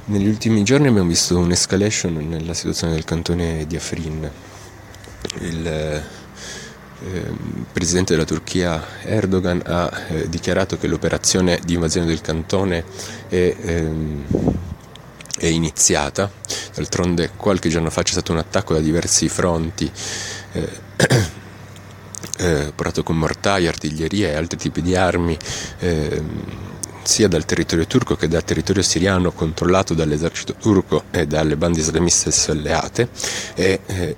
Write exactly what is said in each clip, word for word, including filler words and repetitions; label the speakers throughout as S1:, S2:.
S1: Negli ultimi giorni abbiamo visto un'escalation nella situazione del cantone di Afrin. Il eh, presidente della Turchia Erdogan ha eh, dichiarato che l'operazione di invasione del cantone è, ehm, è iniziata. D'altronde qualche giorno fa c'è stato un attacco da diversi fronti eh, eh, portato con mortaie, artiglieria e altri tipi di armi, eh, sia dal territorio turco che dal territorio siriano controllato dall'esercito turco e dalle bande islamiste alleate. E eh,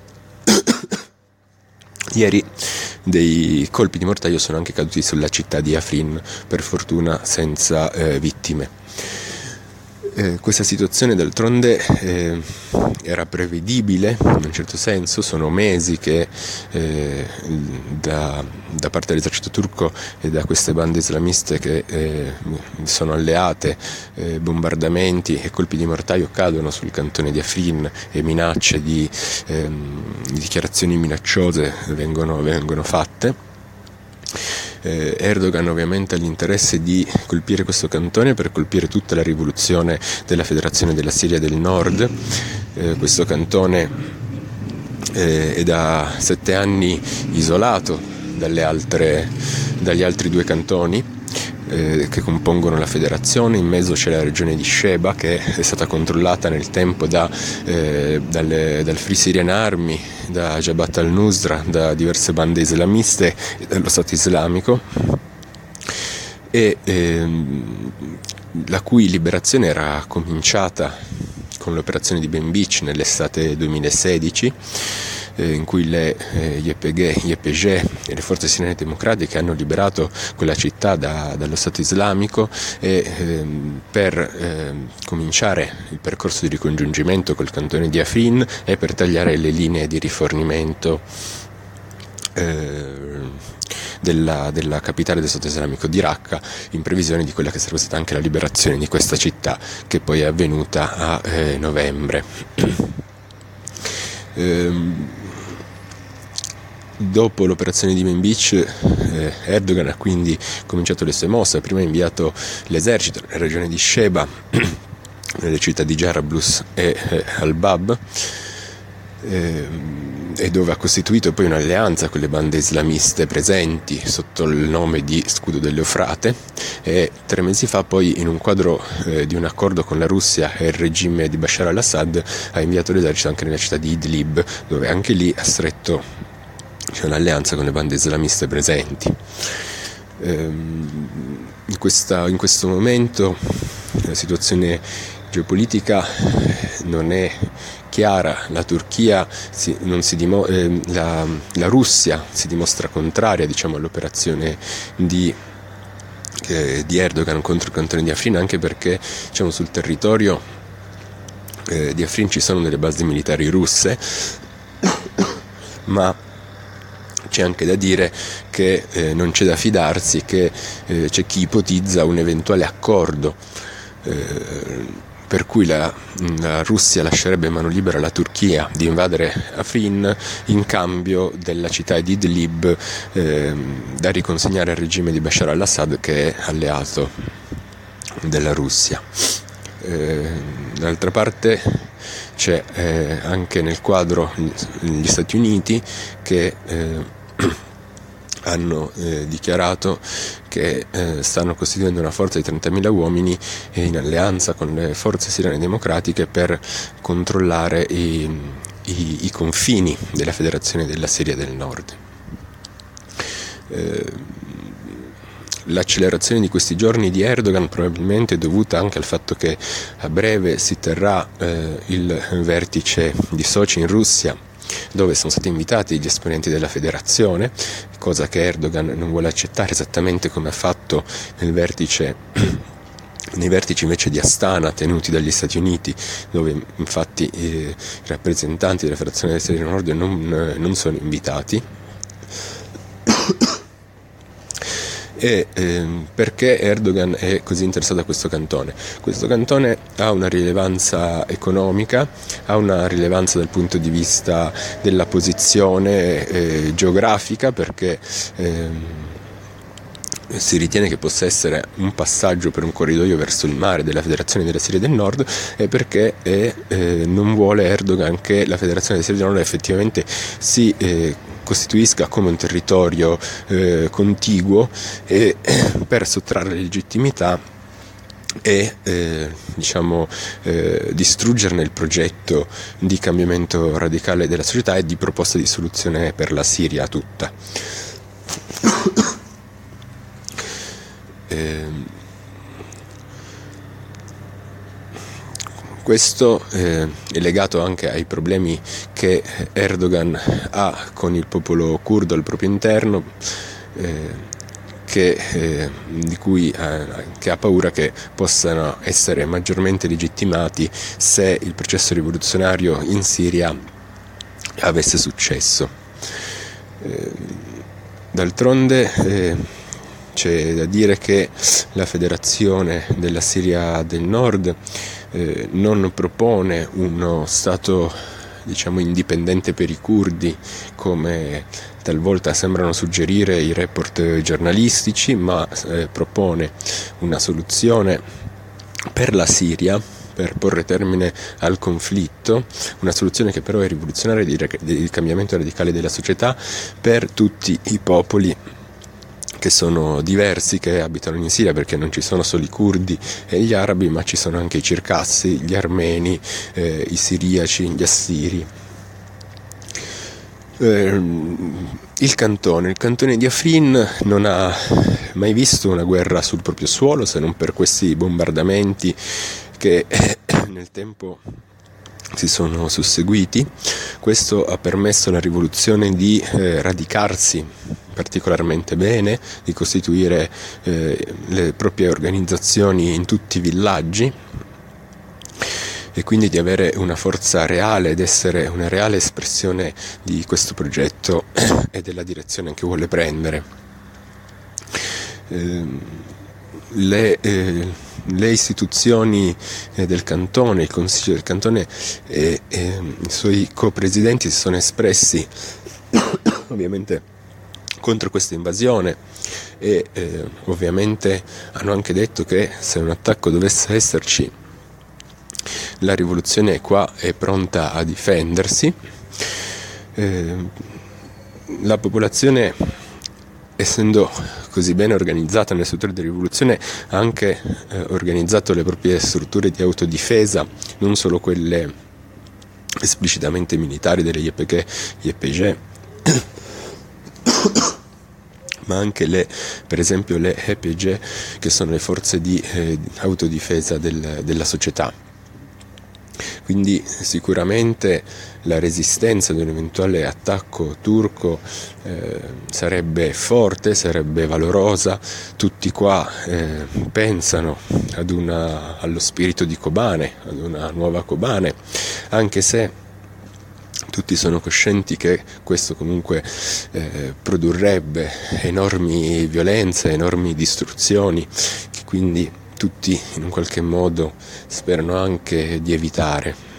S1: ieri dei colpi di mortaio sono anche caduti sulla città di Afrin, per fortuna senza eh, vittime. Eh, questa situazione d'altronde eh, era prevedibile in un certo senso. Sono mesi che eh, da, da parte dell'esercito turco e da queste bande islamiste che eh, sono alleate, eh, bombardamenti e colpi di mortaio cadono sul cantone di Afrin e minacce di eh, dichiarazioni minacciose vengono, vengono fatte. Eh, Erdogan ovviamente ha l'interesse di colpire questo cantone per colpire tutta la rivoluzione della Federazione della Siria del Nord. Eh, questo cantone eh, è da sette anni isolato dalle altre, dagli altri due cantoni eh, che compongono la federazione. In mezzo c'è la regione di Sheba, che è stata controllata nel tempo da, eh, dalle, dal Free Syrian Army, da Jabhat al-Nusra, da diverse bande islamiste e dallo Stato islamico, e ehm, la cui liberazione era cominciata con l'operazione di Manbij nell'estate duemilasedici, eh, in cui le eh, Y P G, Y P G e le forze siriane democratiche hanno liberato quella città da, dallo Stato islamico, e ehm, per ehm, cominciare il percorso di ricongiungimento col cantone di Afrin e per tagliare le linee di rifornimento eh, Della, della capitale del Stato islamico di Raqqa, in previsione di quella che sarebbe stata anche la liberazione di questa città, che poi è avvenuta a eh, novembre. ehm, dopo l'operazione di Manbij, eh, Erdogan ha quindi cominciato le sue mosse. Prima ha inviato l'esercito nella regione di Sheba, nelle città di Jarablus e eh, Al-Bab, eh, e dove ha costituito poi un'alleanza con le bande islamiste presenti sotto il nome di Scudo dell'Eufrate, e tre mesi fa poi, in un quadro eh, di un accordo con la Russia e il regime di Bashar al-Assad, ha inviato l'esercito anche nella città di Idlib, dove anche lì ha stretto c'è un'alleanza con le bande islamiste presenti. Ehm, in, questa, in questo momento la situazione geopolitica non è chiara. La Turchia si, non si dimo, eh, la, la Russia si dimostra contraria, diciamo, all'operazione di, eh, di Erdogan contro il cantone di Afrin, anche perché, diciamo, sul territorio eh, di Afrin ci sono delle basi militari russe, ma c'è anche da dire che eh, non c'è da fidarsi, che eh, c'è chi ipotizza un eventuale accordo eh, per cui la, la Russia lascerebbe mano libera alla Turchia di invadere Afrin in cambio della città di Idlib, eh, da riconsegnare al regime di Bashar al-Assad, che è alleato della Russia. Eh, d'altra parte c'è eh, anche nel quadro gli Stati Uniti, che eh, hanno eh, dichiarato che eh, stanno costituendo una forza di trentamila uomini in alleanza con le forze siriane democratiche per controllare i, i, i confini della Federazione della Siria del Nord. Eh, L'accelerazione di questi giorni di Erdogan probabilmente è dovuta anche al fatto che a breve si terrà eh, il vertice di Sochi in Russia, dove sono stati invitati gli esponenti della federazione, cosa che Erdogan non vuole accettare, esattamente come ha fatto nel vertice nei vertici invece di Astana tenuti dagli Stati Uniti, dove infatti eh, i rappresentanti della Federazione della Siria del Nord non, non sono invitati. E ehm, perché Erdogan è così interessato a questo cantone? Questo cantone ha una rilevanza economica, ha una rilevanza dal punto di vista della posizione eh, geografica, perché ehm, si ritiene che possa essere un passaggio per un corridoio verso il mare della Federazione della Siria del Nord, è perché è, eh, non vuole Erdogan che la Federazione della Siria del Nord effettivamente si eh, costituisca come un territorio eh, contiguo, e per sottrarre legittimità e eh, diciamo eh, distruggerne il progetto di cambiamento radicale della società e di proposta di soluzione per la Siria tutta. Eh, questo eh, è legato anche ai problemi che Erdogan ha con il popolo curdo al proprio interno, eh, che, eh, di cui eh, che ha paura che possano essere maggiormente legittimati se il processo rivoluzionario in Siria avesse successo. Eh, d'altronde eh, c'è da dire che la Federazione della Siria del Nord eh, non propone uno Stato, diciamo, indipendente per i curdi, come talvolta sembrano suggerire i report giornalistici, ma eh, propone una soluzione per la Siria, per porre termine al conflitto, una soluzione che però è rivoluzionaria di, di cambiamento radicale della società per tutti i popoli che sono diversi, che abitano in Siria, perché non ci sono solo i curdi e gli arabi, ma ci sono anche i circassi, gli armeni, eh, i siriaci, gli assiri. Eh, il cantone, il cantone di Afrin non ha mai visto una guerra sul proprio suolo, se non per questi bombardamenti che nel tempo si sono susseguiti. Questo ha permesso alla rivoluzione di eh, radicarsi particolarmente bene, di costituire eh, le proprie organizzazioni in tutti i villaggi e quindi di avere una forza reale ed essere una reale espressione di questo progetto e della direzione che vuole prendere. Eh, le, eh, le istituzioni eh, del cantone, il consiglio del cantone e eh, i suoi copresidenti si sono espressi ovviamente contro questa invasione e eh, ovviamente hanno anche detto che se un attacco dovesse esserci, la rivoluzione è qua, è pronta a difendersi. Eh, la popolazione, essendo così bene organizzata nel settore della rivoluzione, ha anche eh, organizzato le proprie strutture di autodifesa, non solo quelle esplicitamente militari delle Y P G, Y P G ma anche le, per esempio le E P G, che sono le forze di eh, autodifesa del, della società. Quindi sicuramente la resistenza ad un eventuale attacco turco eh, sarebbe forte, sarebbe valorosa. Tutti qua eh, pensano ad una, allo spirito di Kobane, ad una nuova Kobane, anche se tutti sono coscienti che questo comunque eh, produrrebbe enormi violenze, enormi distruzioni, che quindi tutti in un qualche modo sperano anche di evitare.